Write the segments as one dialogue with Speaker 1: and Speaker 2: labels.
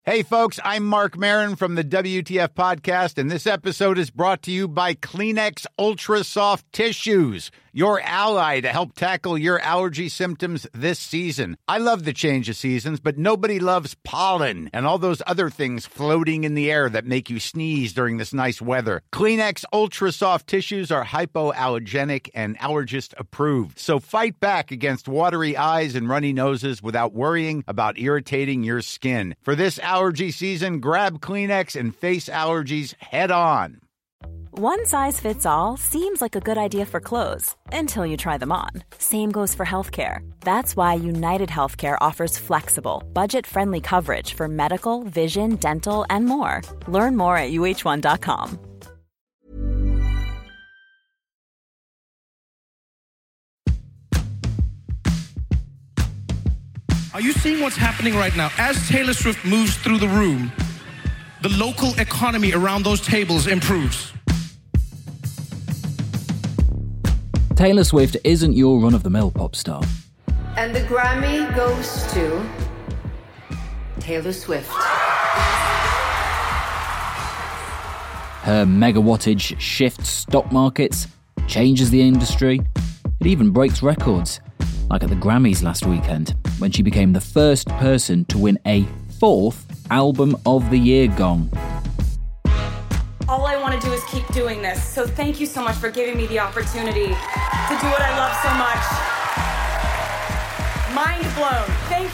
Speaker 1: Hey, folks, I'm Mark Maron from the WTF Podcast, and this episode is brought to you by Kleenex Ultra Soft Tissues, your ally to help tackle your allergy symptoms this season. I love the change of seasons, but nobody loves pollen and all those other things floating in the air that make you sneeze during this nice weather. Kleenex Ultra Soft Tissues are hypoallergenic and allergist approved, so fight back against watery eyes and runny noses without worrying about irritating your skin. For this allergy season, grab Kleenex and face allergies head on.
Speaker 2: One size fits all seems like a good idea for clothes until you try them on. Same goes for healthcare. That's why United Healthcare offers flexible, budget-friendly coverage for medical, vision, dental, and more. Learn more at uh1.com.
Speaker 3: Are you seeing what's happening right now? As Taylor Swift moves through the room, the local economy around those tables improves.
Speaker 4: Taylor Swift isn't your run-of-the-mill pop star.
Speaker 5: And the Grammy goes to Taylor Swift.
Speaker 4: Her megawattage shifts stock markets, changes the industry. It even breaks records, like at the Grammys last weekend, when she became the first person to win a 4th Album of the Year gong.
Speaker 6: All I want to do is keep doing this. So thank you so much for giving me the opportunity to do what I love so much. Mind blown. Thank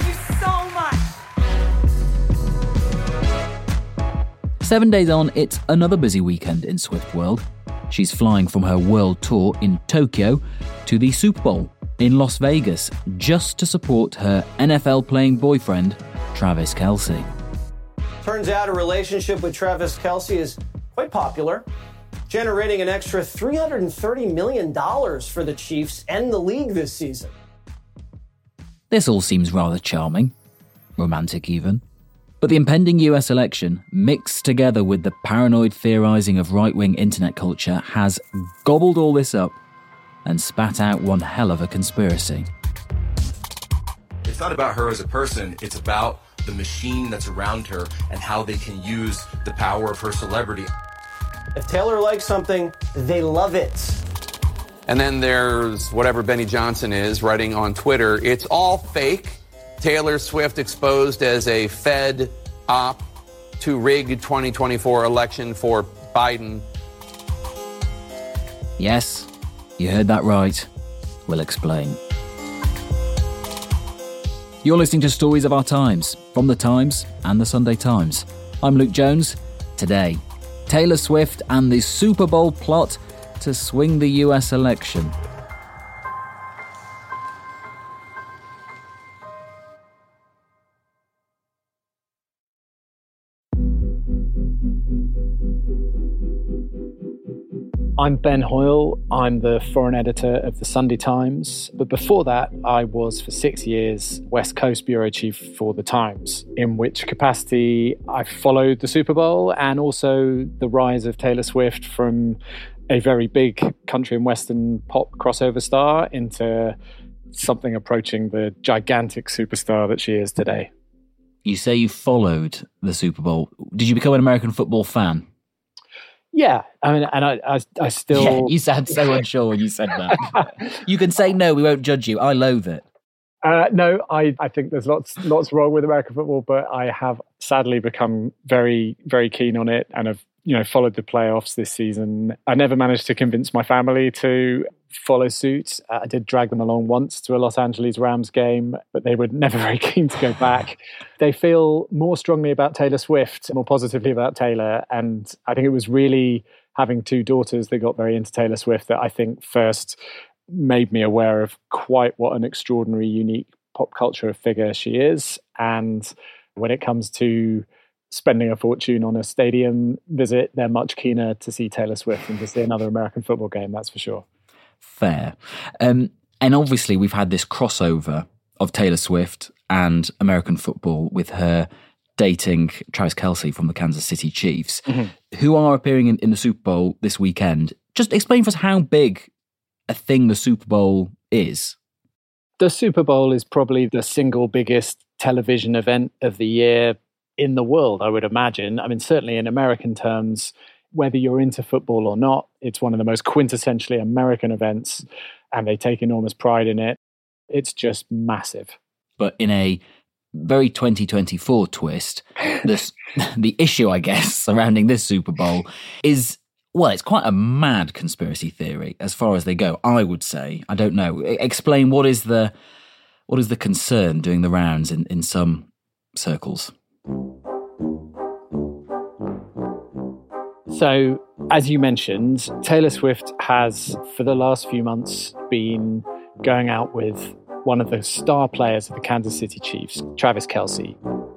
Speaker 6: you so much.
Speaker 4: 7 days on, it's another busy weekend in Swift World. She's flying from her world tour in Tokyo to the Super Bowl in Las Vegas just to support her NFL-playing boyfriend, Travis Kelce.
Speaker 7: Turns out a relationship with Travis Kelce is quite popular, generating an extra $330 million for the Chiefs and the league this season.
Speaker 4: This all seems rather charming, romantic even. But the impending US election, mixed together with the paranoid theorising of right-wing internet culture, has gobbled all this up and spat out one hell of a conspiracy.
Speaker 8: It's not about her as a person, it's about the machine that's around her and how they can use the power of her celebrity.
Speaker 7: If Taylor likes something, they love it.
Speaker 9: And then there's whatever Benny Johnson is writing on Twitter. It's all fake. Taylor Swift exposed as a Fed op to rig 2024 election for Biden.
Speaker 4: Yes, you heard that right. We'll explain. You're listening to Stories of Our Times from The Times and The Sunday Times. I'm Luke Jones. Today, Taylor Swift and the Super Bowl plot to swing the US election.
Speaker 10: I'm Ben Hoyle. I'm the foreign editor of The Sunday Times. But before that, I was for 6 years West Coast bureau chief for The Times, in which capacity I followed the Super Bowl and also the rise of Taylor Swift from a very big country and Western pop crossover star into something approaching the gigantic superstar that she is today.
Speaker 4: You say you followed the Super Bowl. Did you become an American football fan?
Speaker 10: Yeah, I mean, and I still...
Speaker 4: Yeah, you sound so unsure when you said that. You can say no, we won't judge you. I loathe it.
Speaker 10: No, I think there's lots wrong with American football, but I have sadly become very, very keen on it and have followed the playoffs this season. I never managed to convince my family to follow suit. I did drag them along once to a Los Angeles Rams game, but they were never very keen to go back. They feel more strongly about Taylor Swift, more positively about Taylor. And I think it was really having two daughters that got very into Taylor Swift that I think first made me aware of quite what an extraordinary, unique pop culture figure she is. And when it comes to spending a fortune on a stadium visit, they're much keener to see Taylor Swift than to see another American football game, that's for sure.
Speaker 4: Fair. And obviously we've had this crossover of Taylor Swift and American football with her dating Travis Kelce from the Kansas City Chiefs, who are appearing in the Super Bowl this weekend. Just explain for us how big a thing the Super Bowl is.
Speaker 10: The Super Bowl is probably the single biggest television event of the year. in the world, I would imagine. I mean, certainly in American terms, whether you're into football or not, it's one of the most quintessentially American events, and they take enormous pride in it. It's just massive.
Speaker 4: But in a very 2024 twist, the issue, I guess, surrounding this Super Bowl is, well, it's quite a mad conspiracy theory as far as they go, I would say. I don't know. Explain what is the concern doing the rounds in some circles?
Speaker 10: So, as you mentioned, Taylor Swift has, for the last few months, been going out with one of the star players of the Kansas City Chiefs, Travis Kelce.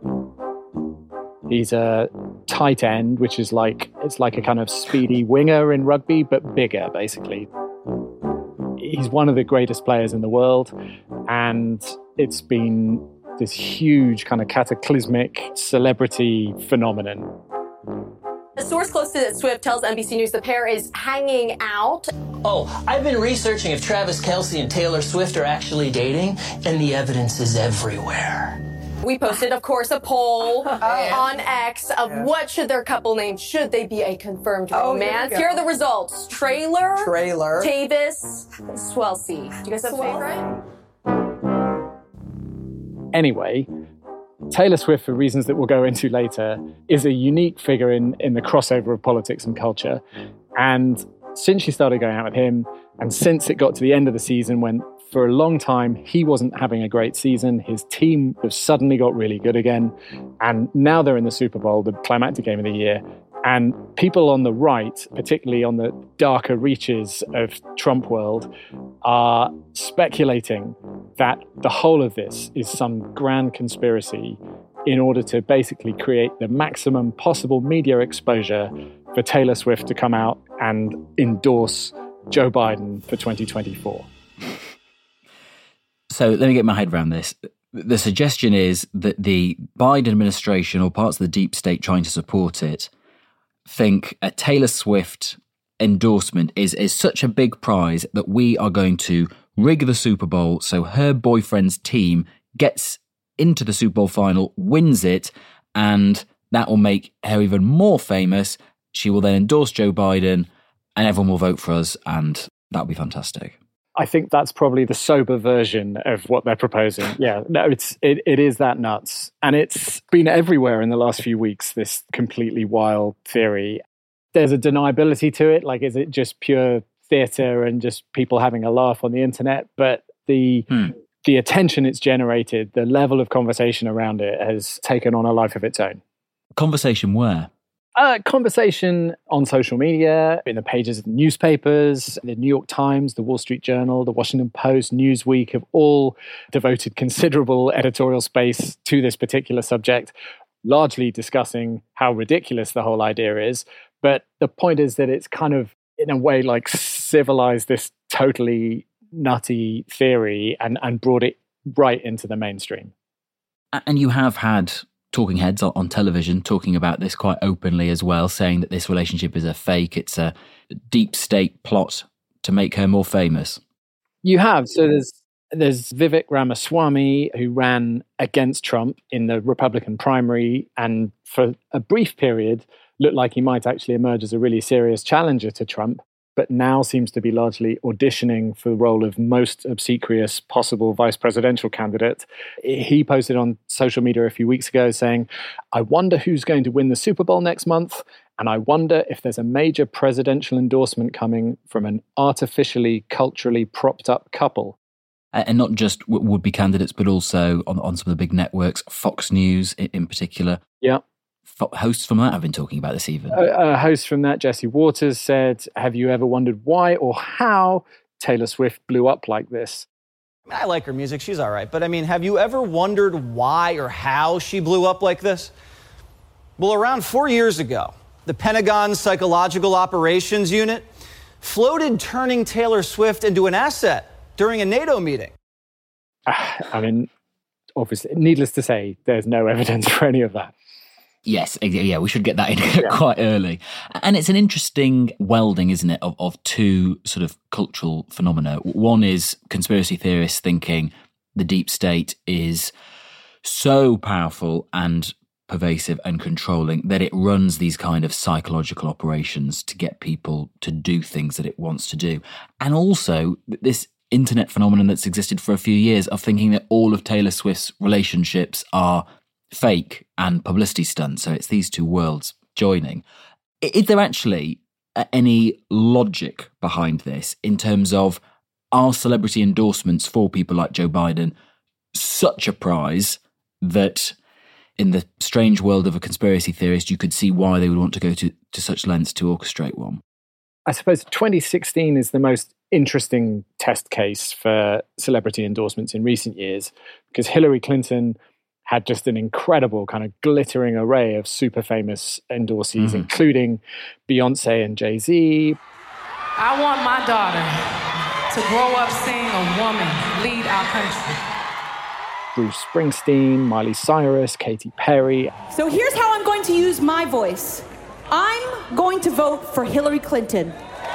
Speaker 10: He's a tight end, which is it's like a kind of speedy winger in rugby, but bigger, basically. He's one of the greatest players in the world, and it's been this huge kind of cataclysmic celebrity phenomenon.
Speaker 11: A source close to Swift tells NBC News the pair is hanging out.
Speaker 12: Oh, I've been researching if Travis Kelce and Taylor Swift are actually dating, and the evidence is everywhere.
Speaker 11: We posted, of course, a poll on X of what should their couple name. Should they be a confirmed romance? Here are the results. Trailer. Tavis. Swelsey. Do you guys have a favorite?
Speaker 10: Anyway, Taylor Swift, for reasons that we'll go into later, is a unique figure in the crossover of politics and culture. And since she started going out with him, and since it got to the end of the season when for a long time he wasn't having a great season, his team have suddenly got really good again. And now they're in the Super Bowl, the climactic game of the year. And people on the right, particularly on the darker reaches of Trump world, are speculating that the whole of this is some grand conspiracy in order to basically create the maximum possible media exposure for Taylor Swift to come out and endorse Joe Biden for 2024.
Speaker 4: So let me get my head around this. The suggestion is that the Biden administration or parts of the deep state trying to support it think a Taylor Swift endorsement is such a big prize that we are going to rig the Super Bowl so her boyfriend's team gets into the Super Bowl final, wins it, and that will make her even more famous. She will then endorse Joe Biden and everyone will vote for us, and that'll be fantastic.
Speaker 10: I think that's probably the sober version of what they're proposing. Yeah, no, it is that nuts. And it's been everywhere in the last few weeks, this completely wild theory. There's a deniability to it. Like, is it just pure theatre and just people having a laugh on the internet? But the attention it's generated, the level of conversation around it has taken on a life of its own.
Speaker 4: Conversation where?
Speaker 10: Conversation on social media, in the pages of newspapers, the New York Times, the Wall Street Journal, the Washington Post, Newsweek have all devoted considerable editorial space to this particular subject, largely discussing how ridiculous the whole idea is. But the point is that it's kind of, in a way, like civilized this totally nutty theory and brought it right into the mainstream.
Speaker 4: And you have had talking heads on television talking about this quite openly as well, saying that this relationship is a fake, it's a deep state plot to make her more famous.
Speaker 10: You have. So there's Vivek Ramaswamy, who ran against Trump in the Republican primary and for a brief period looked like he might actually emerge as a really serious challenger to Trump, but now seems to be largely auditioning for the role of most obsequious possible vice presidential candidate. He posted on social media a few weeks ago saying, "I wonder who's going to win the Super Bowl next month, and I wonder if there's a major presidential endorsement coming from an artificially, culturally propped up couple."
Speaker 4: And not just would-be candidates, but also on some of the big networks, Fox News in particular.
Speaker 10: Yeah.
Speaker 4: Hosts from that have been talking about this even.
Speaker 10: A host from that, Jesse Waters, said, "Have you ever wondered why or how Taylor Swift blew up like this?"
Speaker 13: I like her music. She's all right. But I mean, have you ever wondered why or how she blew up like this? Well, around 4 years ago, the Pentagon's Psychological Operations Unit floated turning Taylor Swift into an asset during a NATO meeting.
Speaker 10: I mean, obviously, needless to say, there's no evidence for any of that.
Speaker 4: Yes, yeah, we should get that in quite early. And it's an interesting welding, isn't it, of two sort of cultural phenomena. One is conspiracy theorists thinking the deep state is so powerful and pervasive and controlling that it runs these kind of psychological operations to get people to do things that it wants to do. And also this internet phenomenon that's existed for a few years of thinking that all of Taylor Swift's relationships are fake and publicity stunts. So it's these two worlds joining. Is there actually any logic behind this in terms of, are celebrity endorsements for people like Joe Biden such a prize that in the strange world of a conspiracy theorist, you could see why they would want to go to such lengths to orchestrate one?
Speaker 10: I suppose 2016 is the most interesting test case for celebrity endorsements in recent years, because Hillary Clinton had just an incredible kind of glittering array of super famous endorsees, including Beyonce and Jay-Z.
Speaker 14: I want my daughter to grow up seeing a woman lead our country.
Speaker 10: Bruce Springsteen, Miley Cyrus, Katy Perry.
Speaker 15: So here's how I'm going to use my voice. I'm going to vote for Hillary Clinton.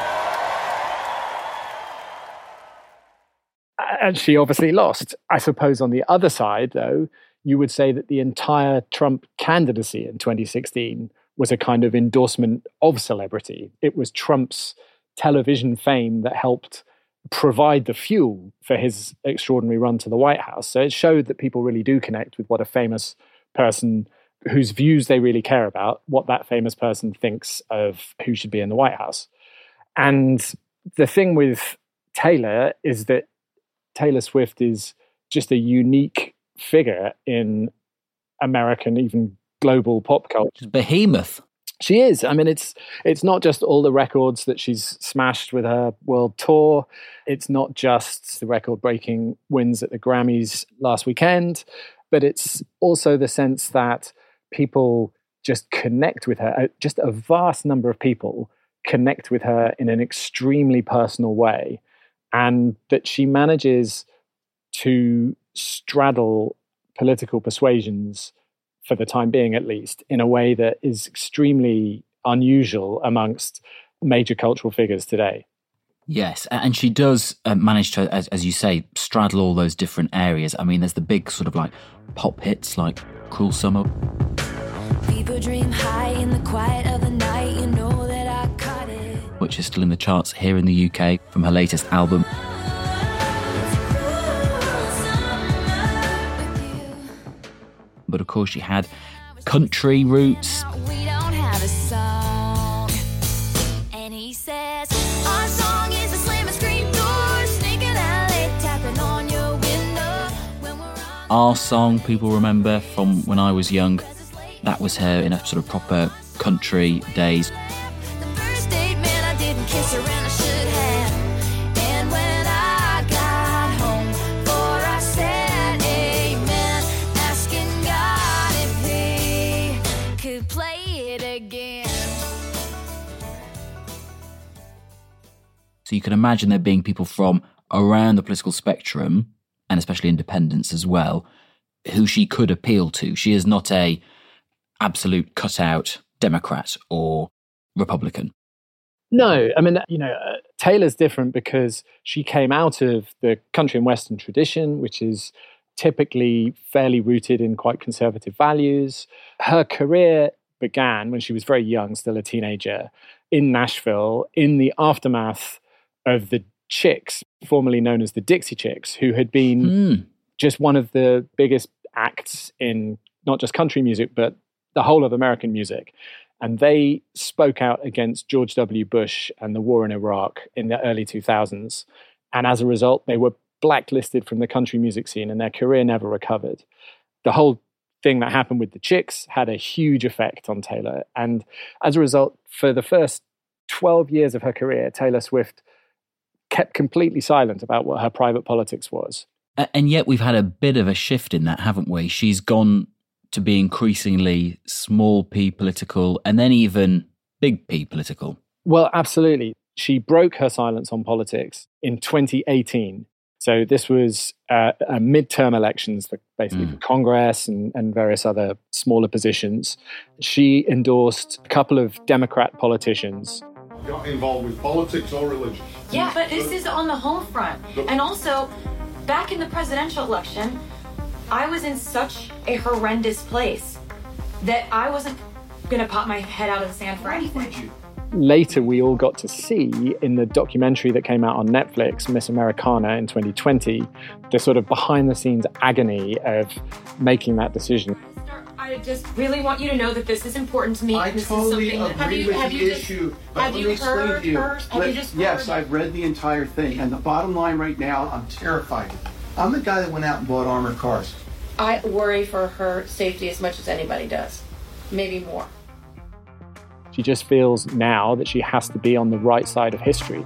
Speaker 10: And she obviously lost. I suppose on the other side, though, you would say that the entire Trump candidacy in 2016 was a kind of endorsement of celebrity. It was Trump's television fame that helped provide the fuel for his extraordinary run to the White House. So it showed that people really do connect with what a famous person whose views they really care about, what that famous person thinks of who should be in the White House. And the thing with Taylor is that Taylor Swift is just a unique figure in American, even global pop culture.
Speaker 4: She's a behemoth.
Speaker 10: She is. I mean, it's not just all the records that she's smashed with her world tour. It's not just the record-breaking wins at the Grammys last weekend, but it's also the sense that people just connect with her. Just a vast number of people connect with her in an extremely personal way, and that she manages to straddle political persuasions, for the time being at least, in a way that is extremely unusual amongst major cultural figures today.
Speaker 4: Yes, and she does manage to, as you say, straddle all those different areas. I mean, there's the big sort of like pop hits like Cruel Summer.
Speaker 16: People dream high in the quiet of the night, you know that I caught it.
Speaker 4: Which is still in the charts here in the UK from her latest album. But of course, she had country roots.
Speaker 16: We don't have a song. And he says, our song is a slam and scream door, sneaking alley, tapping on your window.
Speaker 4: Our Song, people remember from when I was young. That was her in a sort of proper country days.
Speaker 16: The first date, man, I didn't kiss her and I should have. And when I got home, for I said amen, asking God if he could play it again.
Speaker 4: So you can imagine there being people from around the political spectrum, and especially independents as well, who she could appeal to. She is not a absolute cutout Democrat or Republican.
Speaker 10: No, I mean, Taylor's different because she came out of the country and Western tradition, which is typically fairly rooted in quite conservative values. Her career began when she was very young, still a teenager, in Nashville, in the aftermath of the Chicks, formerly known as the Dixie Chicks, who had been just one of the biggest acts in not just country music, but the whole of American music. And they spoke out against George W. Bush and the war in Iraq in the early 2000s. And as a result, they were blacklisted from the country music scene and their career never recovered. The whole thing that happened with the Chicks had a huge effect on Taylor. And as a result, for the first 12 years of her career, Taylor Swift kept completely silent about what her private politics was.
Speaker 4: And yet we've had a bit of a shift in that, haven't we? She's gone to be increasingly small p political and then even big P political.
Speaker 10: Well, absolutely. She broke her silence on politics in 2018. So this was midterm elections, basically for Congress and various other smaller positions. She endorsed a couple of Democrat politicians.
Speaker 17: Got involved with politics or religion?
Speaker 18: Yeah, but this is on the home front. And also, back in the presidential election, I was in such a horrendous place. that I wasn't going to pop my head out of the sand for anything.
Speaker 10: Later, we all got to see in the documentary that came out on Netflix, Miss Americana in 2020, the sort of behind-the-scenes agony of making that decision.
Speaker 18: I just really want you to know that this is important to me.
Speaker 19: I
Speaker 18: this
Speaker 19: totally
Speaker 18: is something
Speaker 19: agree with the issue, but let me explain to you. Yes, I've read the entire thing, and the bottom line right now, I'm terrified. I'm the guy that went out and bought armored cars.
Speaker 18: I worry for her safety as much as anybody does, maybe more.
Speaker 10: She just feels now that she has to be on the right side of history.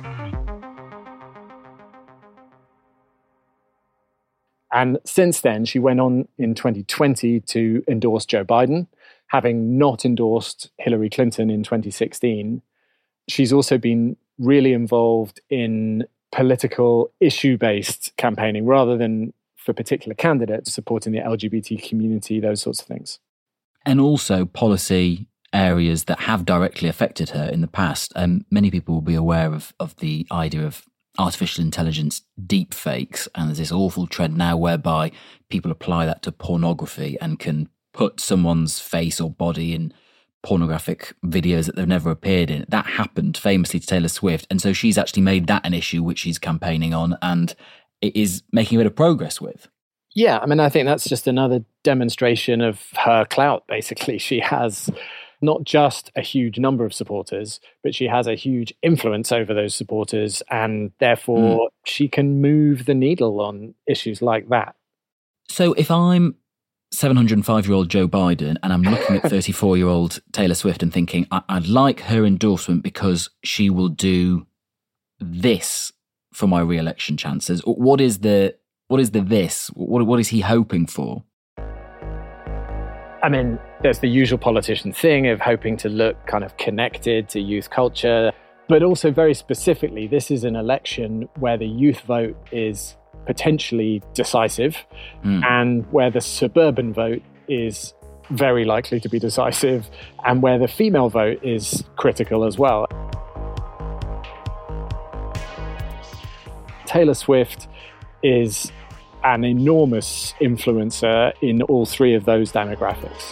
Speaker 10: And since then, she went on in 2020 to endorse Joe Biden, having not endorsed Hillary Clinton in 2016. She's also been really involved in political issue-based campaigning rather than for particular candidates, supporting the LGBT community, those sorts of things.
Speaker 4: And also policy areas that have directly affected her in the past. Many people will be aware of the idea of artificial intelligence deep fakes, and there's this awful trend now whereby people apply that to pornography and can put someone's face or body in pornographic videos that they've never appeared in. That happened famously to Taylor Swift, and so she's actually made that an issue which she's campaigning on, and it is making a bit of progress with.
Speaker 10: Yeah, I mean, I think that's just another demonstration of her clout, basically. She has not just a huge number of supporters, but she has a huge influence over those supporters, and therefore she can move the needle on issues like that.
Speaker 4: So if I'm 705-year-old Joe Biden and I'm looking at 34-year-old Taylor Swift and thinking, I'd like her endorsement because she will do this for my re-election chances, what is the this? What is he hoping for?
Speaker 10: I mean, there's the usual politician thing of hoping to look kind of connected to youth culture, but also very specifically, this is an election where the youth vote is potentially decisive and where the suburban vote is very likely to be decisive and where the female vote is critical as well. Taylor Swift is an enormous influencer in all three of those demographics.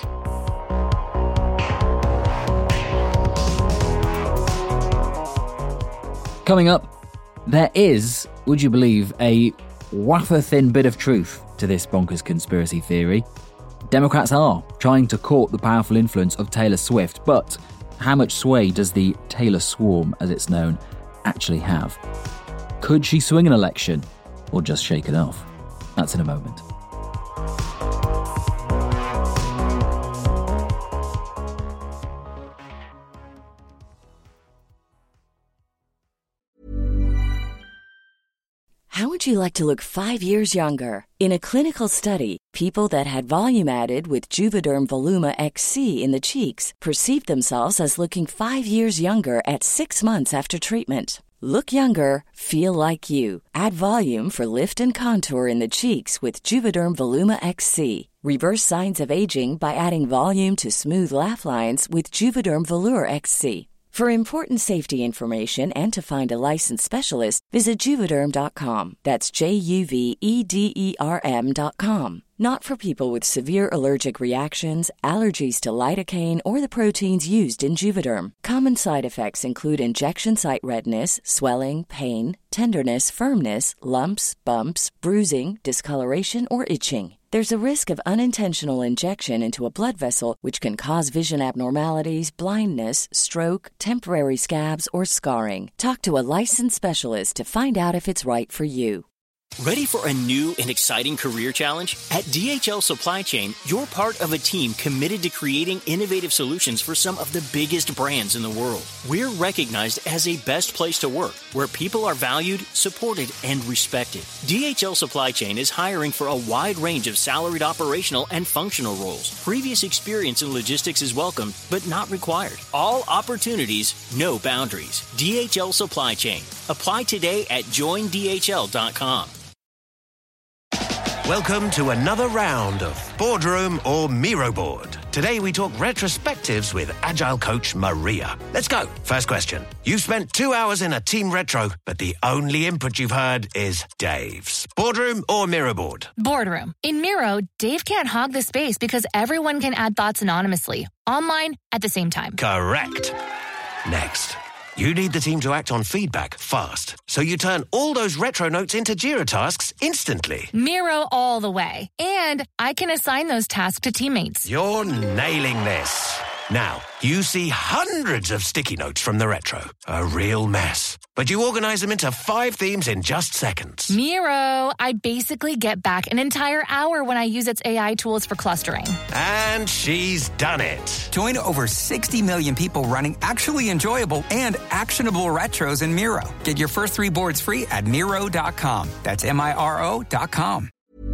Speaker 4: Coming up, there is, would you believe, a wafer-thin bit of truth to this bonkers conspiracy theory. Democrats are trying to court the powerful influence of Taylor Swift, but how much sway does the Taylor Swarm, as it's known, actually have? Could she swing an election or just shake it off? That's in a moment.
Speaker 20: How would you like to look 5 years younger? In a clinical study, people that had volume added with Juvederm Voluma XC in the cheeks perceived themselves as looking 5 years younger at 6 months after treatment. Look younger, feel like you. Add volume for lift and contour in the cheeks with Juvederm Voluma XC. Reverse signs of aging by adding volume to smooth laugh lines with Juvederm Volure XC. For important safety information and to find a licensed specialist, visit Juvederm.com. That's JUVEDERM.com. Not for people with severe allergic reactions, allergies to lidocaine, or the proteins used in Juvederm. Common side effects include injection site redness, swelling, pain, tenderness, firmness, lumps, bumps, bruising, discoloration, or itching. There's a risk of unintentional injection into a blood vessel, which can cause vision abnormalities, blindness, stroke, temporary scabs, or scarring. Talk to a licensed specialist to find out if it's right for you.
Speaker 21: Ready for a new and exciting career challenge? At DHL Supply Chain, you're part of a team committed to creating innovative solutions for some of the biggest brands in the world. We're recognized as a best place to work, where people are valued, supported, and respected. DHL Supply Chain is hiring for a wide range of salaried operational and functional roles. Previous experience in logistics is welcome, but not required. All opportunities, no boundaries. DHL Supply Chain. Apply today at joindhl.com.
Speaker 1: Welcome to another round of Boardroom or Miro Board. Today we talk retrospectives with Agile coach Maria. Let's go. First question. You've spent 2 hours in a team retro, but the only input you've heard is Dave's. Boardroom or Miro Board?
Speaker 22: Boardroom. In Miro, Dave can't hog the space because everyone can add thoughts anonymously, online, at the same time.
Speaker 1: Correct. Next. You need the team to act on feedback fast, so you turn all those retro notes into Jira tasks instantly.
Speaker 22: Miro all the way. And I can assign those tasks to teammates.
Speaker 1: You're nailing this. Now, you see hundreds of sticky notes from the retro. A real mess. But you organize them into 5 themes in just seconds.
Speaker 22: Miro, I basically get back an entire hour when I use its AI tools for clustering.
Speaker 1: And she's done it.
Speaker 23: Join over 60 million people running actually enjoyable and actionable retros in Miro. Get your first 3 boards free at Miro.com. That's Miro.com.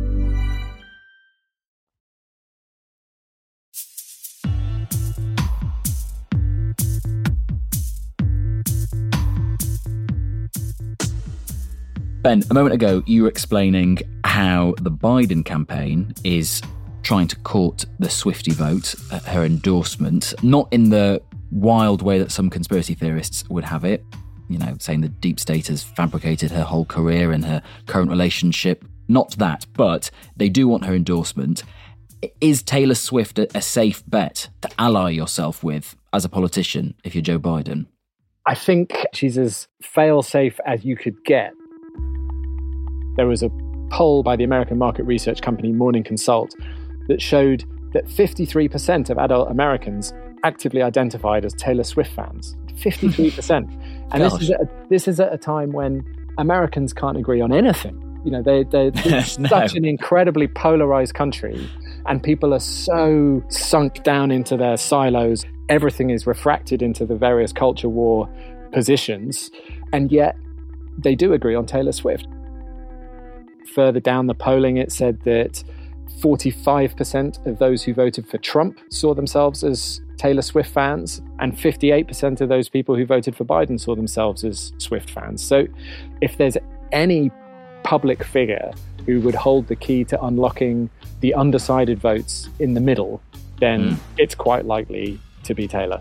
Speaker 4: Ben, a moment ago, you were explaining how the Biden campaign is trying to court the Swiftie vote, her endorsement, not in the wild way that some conspiracy theorists would have it, you know, saying the deep state has fabricated her whole career and her current relationship. Not that, but they do want her endorsement. Is Taylor Swift a safe bet to ally yourself with as a politician if you're Joe Biden?
Speaker 10: I think she's as fail-safe as you could get. There was a poll by the American market research company Morning Consult that showed that 53% of adult Americans actively identified as Taylor Swift fans. 53%. And this is at a time when Americans can't agree on anything. You know, they're such an incredibly polarized country, and people are so sunk down into their silos. Everything is refracted into the various culture war positions, and yet they do agree on Taylor Swift. Further down the polling, it said that 45% of those who voted for Trump saw themselves as Taylor Swift fans, and 58% of those people who voted for Biden saw themselves as Swift fans. So if there's any public figure who would hold the key to unlocking the undecided votes in the middle, then it's quite likely to be Taylor.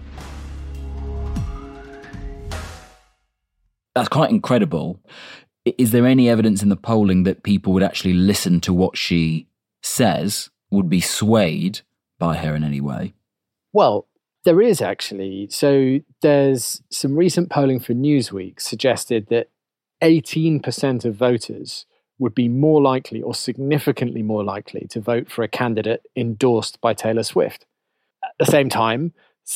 Speaker 4: That's quite incredible. Is there any evidence in the polling that people would actually listen to what she says, would be swayed by her in any way?
Speaker 10: Well, there is actually. So there's some recent polling for Newsweek suggested that 18% of voters would be more likely or significantly more likely to vote for a candidate endorsed by Taylor Swift. At the same time,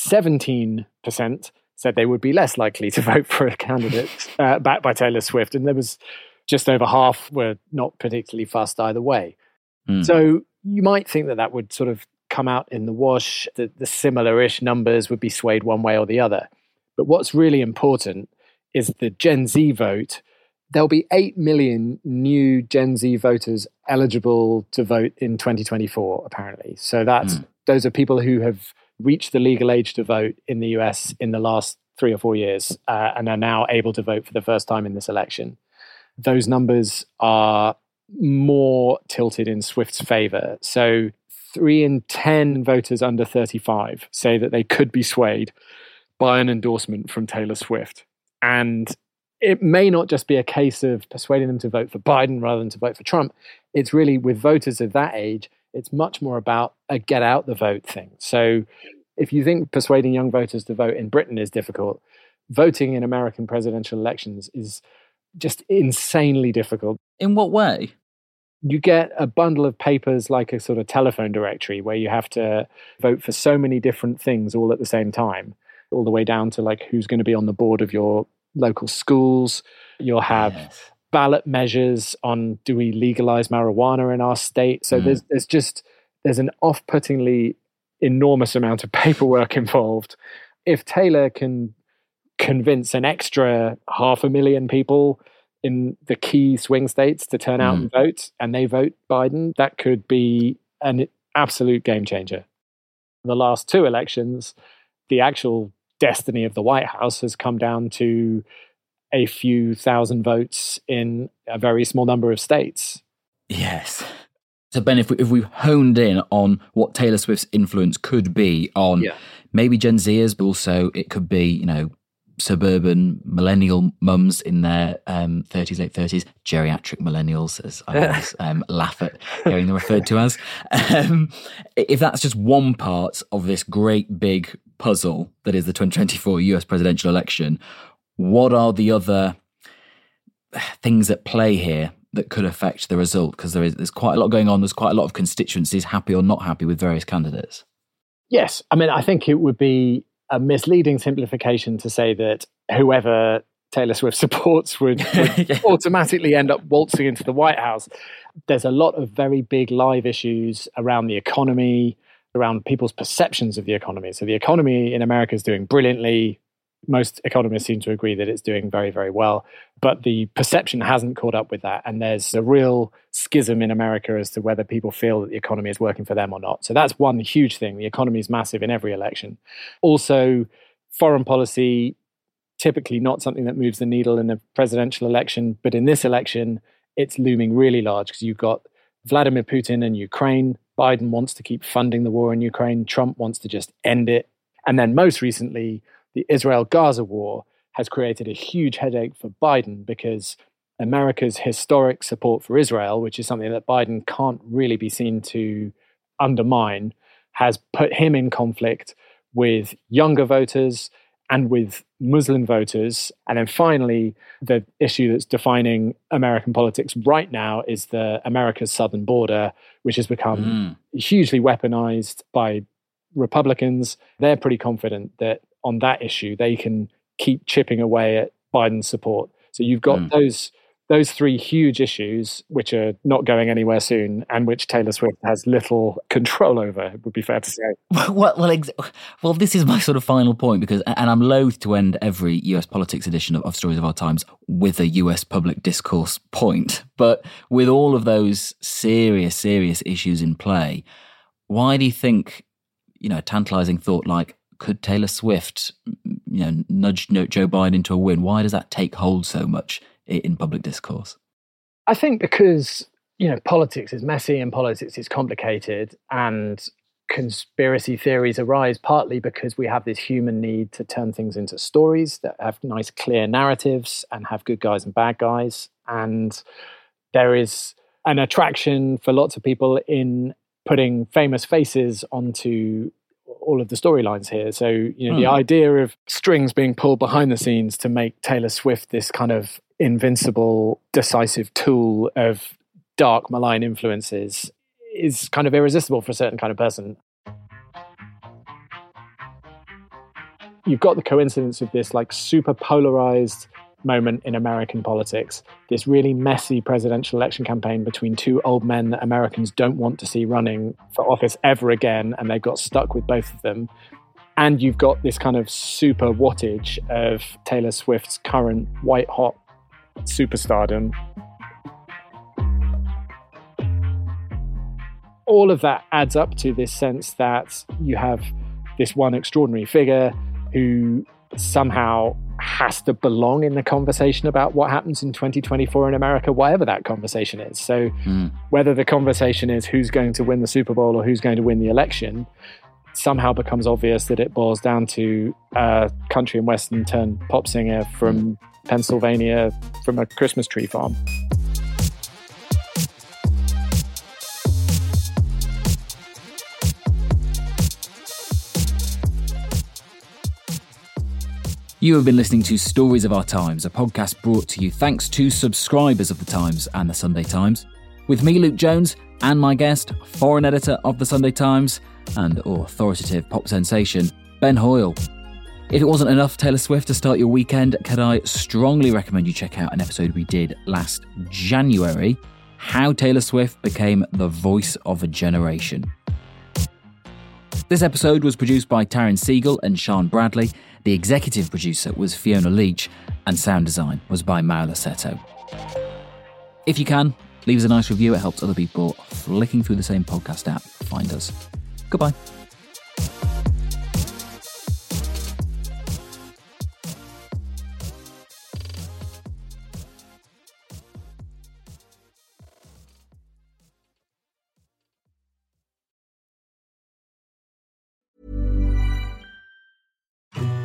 Speaker 10: 17% said they would be less likely to vote for a candidate backed by Taylor Swift. And there was just over half were not particularly fussed either way. So you might think that that would sort of come out in the wash, that the similar-ish numbers would be swayed one way or the other. But what's really important is the Gen Z vote. There'll be 8 million new Gen Z voters eligible to vote in 2024, apparently. So those are people who have reached the legal age to vote in the US in the last 3 or 4 years and are now able to vote for the first time in this election. Those numbers are more tilted in Swift's favor. So 3 in 10 voters under 35 say that they could be swayed by an endorsement from Taylor Swift. And it may not just be a case of persuading them to vote for Biden rather than to vote for Trump. It's really, with voters of that age, it's much more about a get out the vote thing. So if you think persuading young voters to vote in Britain is difficult, voting in American presidential elections is just insanely difficult.
Speaker 4: In what way?
Speaker 10: You get a bundle of papers like a sort of telephone directory where you have to vote for so many different things all at the same time, all the way down to like who's going to be on the board of your local schools. You'll have ballot measures on, do we legalize marijuana in our state? So there's an off-puttingly enormous amount of paperwork involved. If Taylor can convince an extra 500,000 people in the key swing states to turn out and vote, and they vote Biden, that could be an absolute game changer. The last 2 elections, the actual destiny of the White House has come down to a few thousand votes in a very small number of states.
Speaker 4: Yes. So Ben, if we've honed in on what Taylor Swift's influence could be on maybe Gen Zers, but also it could be, suburban millennial mums in their 30s, late 30s, geriatric millennials, as I always laugh at hearing them referred to as. If that's just one part of this great big puzzle that is the 2024 US presidential election, what are the other things at play here that could affect the result? Because there's quite a lot going on. There's quite a lot of constituencies happy or not happy with various candidates.
Speaker 10: Yes. I mean, I think it would be a misleading simplification to say that whoever Taylor Swift supports would automatically end up waltzing into the White House. There's a lot of very big live issues around the economy, around people's perceptions of the economy. So the economy in America is doing brilliantly. Most economists seem to agree that it's doing very, very well. But the perception hasn't caught up with that. And there's a real schism in America as to whether people feel that the economy is working for them or not. So that's one huge thing. The economy is massive in every election. Also, foreign policy, typically not something that moves the needle in a presidential election. But in this election, it's looming really large because you've got Vladimir Putin and Ukraine. Biden wants to keep funding the war in Ukraine. Trump wants to just end it. And then most recently, the Israel-Gaza war has created a huge headache for Biden because America's historic support for Israel, which is something that Biden can't really be seen to undermine, has put him in conflict with younger voters and with Muslim voters. And then finally, the issue that's defining American politics right now is the America's southern border, which has become hugely weaponized by Republicans. They're pretty confident that on that issue, they can keep chipping away at Biden's support. So you've got those three huge issues, which are not going anywhere soon, and which Taylor Swift has little control over, it would be fair to say.
Speaker 4: Well, this is my sort of final point, because, and I'm loath to end every US politics edition of Stories of Our Times with a US public discourse point, but with all of those serious issues in play, why do you think, a tantalizing thought like, could Taylor Swift, nudge Joe Biden into a win? Why does that take hold so much in public discourse?
Speaker 10: I think because, politics is messy and politics is complicated, and conspiracy theories arise partly because we have this human need to turn things into stories that have nice, clear narratives and have good guys and bad guys. And there is an attraction for lots of people in putting famous faces onto all of the storylines here. So, the idea of strings being pulled behind the scenes to make Taylor Swift this kind of invincible, decisive tool of dark, malign influences is kind of irresistible for a certain kind of person. You've got the coincidence of this like super polarized moment in American politics, this really messy presidential election campaign between two old men that Americans don't want to see running for office ever again, and they got stuck with both of them. And you've got this kind of super wattage of Taylor Swift's current white-hot superstardom. All of that adds up to this sense that you have this one extraordinary figure who somehow has to belong in the conversation about what happens in 2024 in America, whatever that conversation is. So whether the conversation is who's going to win the Super Bowl or who's going to win the election, somehow becomes obvious that it boils down to a country and western turned pop singer from Pennsylvania from a Christmas tree farm.
Speaker 4: You have been listening to Stories of Our Times, a podcast brought to you thanks to subscribers of The Times and The Sunday Times. With me, Luke Jones, and my guest, foreign editor of The Sunday Times and authoritative pop sensation, Ben Hoyle. If it wasn't enough Taylor Swift to start your weekend, could I strongly recommend you check out an episode we did last January, How Taylor Swift Became the Voice of a Generation. This episode was produced by Taryn Siegel and Sean Bradley. The executive producer was Fiona Leach, and sound design was by Maula Seto. If you can, leave us a nice review. It helps other people flicking through the same podcast app find us. Goodbye.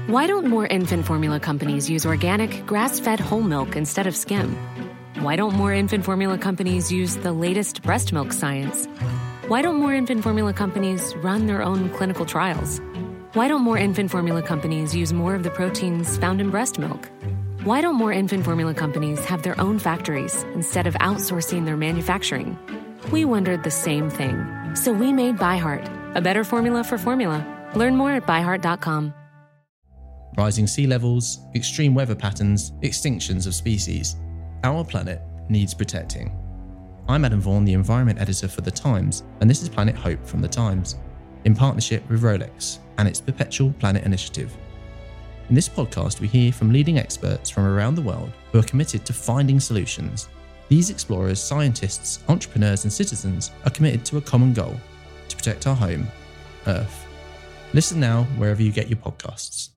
Speaker 2: Why don't more infant formula companies use organic, grass-fed whole milk instead of skim? Why don't more infant formula companies use the latest breast milk science? Why don't more infant formula companies run their own clinical trials? Why don't more infant formula companies use more of the proteins found in breast milk? Why don't more infant formula companies have their own factories instead of outsourcing their manufacturing? We wondered the same thing. So we made ByHeart, a better formula for formula. Learn more at byheart.com.
Speaker 3: Rising sea levels, extreme weather patterns, extinctions of species. Our planet needs protecting. I'm Adam Vaughan, the Environment Editor for The Times, and this is Planet Hope from The Times, in partnership with Rolex and its Perpetual Planet Initiative. In this podcast, we hear from leading experts from around the world who are committed to finding solutions. These explorers, scientists, entrepreneurs, and citizens are committed to a common goal: to protect our home, Earth. Listen now wherever you get your podcasts.